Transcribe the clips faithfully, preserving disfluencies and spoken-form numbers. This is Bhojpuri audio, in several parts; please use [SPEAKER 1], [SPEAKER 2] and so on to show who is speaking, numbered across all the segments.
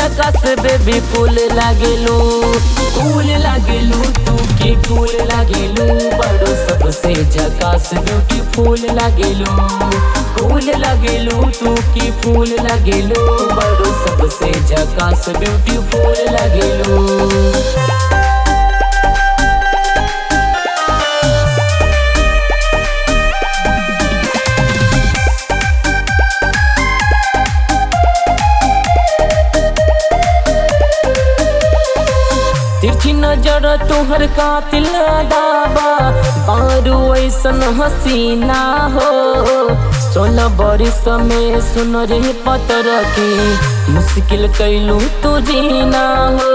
[SPEAKER 1] झकास बेबी फूल लागेलू फूल लागेलू तू की फूल लागेलू बड़ो सबसे झकास ब्यूटीफुल लागेलू फूल लागेलू तू की फूल लागेलू बड़ो सबसे झकास ब्यूटीफुल लागेलू। तिरछी नजर तुहर कातिल दाबा बारू ऐसन हसीना हो सोलह बरिस में सुन रे पतर के मुश्किल कैलू तू जीना हो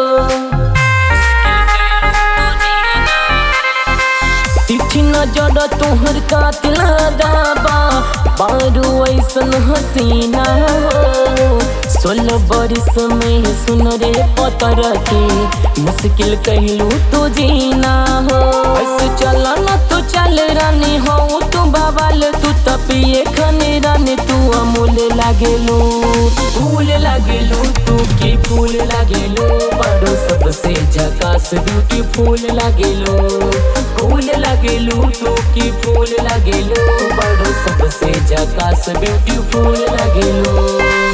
[SPEAKER 1] तिरछी नजर तुहर कातिल दाबा बारू ऐसन हसीना हो सोलह बरिस में सुन रे पतर के मुश्किल कहलू तू जीना हो ऐसे चला न तू चल रानी हो तू बाबाल तू तपिए खने रानी तू अमूल लागेलू फूल लागेलू तू की फूल लागेलू बड़ो सबसे झकास ब्यूटीफुल लागेलू फूल लागेलू तू की फूल लागेलू बड़ो सबसे झकास ब्यूटीफुल लागेलू।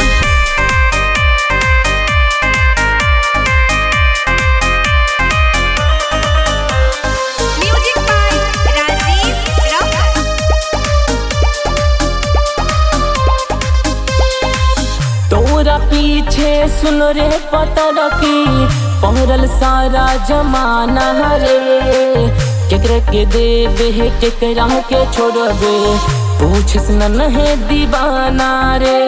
[SPEAKER 1] तोरा पीछे सुन रे पतर की पहरल सारा जमाना रे केकरा के देबे है केकरा के छोड़बे पूछस न है दीवाना रे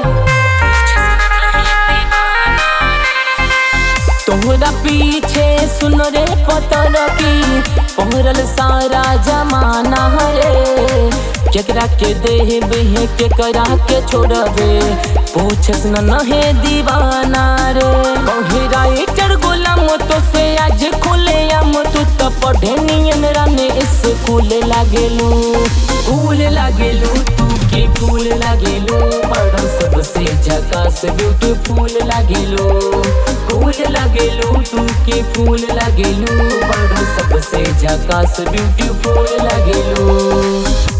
[SPEAKER 1] तोरा पीछे सुन रे पतर की पहरल सारा जमाना रे केकरा के देबे है केकरा के छोड़बे पूछस न है दीवाना रे राइटर गुलाम तो से आज खुले आम तू तो पढ़े नियन राने स्कूल लागेलू फूल लागेलू तू की फूल लागेलू बड़ो सबसे झकास ब्यूटीफुल लागेलू फूल लागेलू तू की फूल लागेलू बड़ो सबसे झकास ब्यूटीफुल लागेलू।